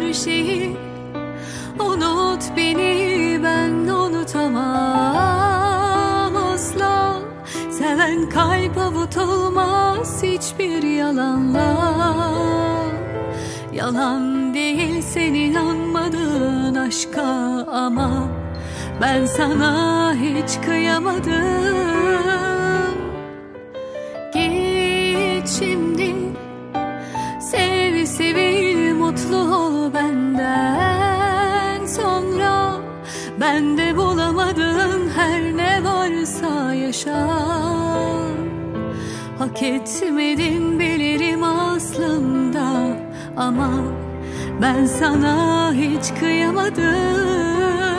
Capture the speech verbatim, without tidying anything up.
her şeyi. Unut beni, ben unutamam asla. Seven kalp avutulmaz hiçbir yalanla. Yalan değil sen inanmadın aşka, ama ben sana hiç kıyamadım. Git şimdi, sev sevil mutlu ol benden sonra. Bende bulamadığın her ne varsa yaşa. Hak etmedin bilirim aslında, ama ben sana hiç kıyamadım.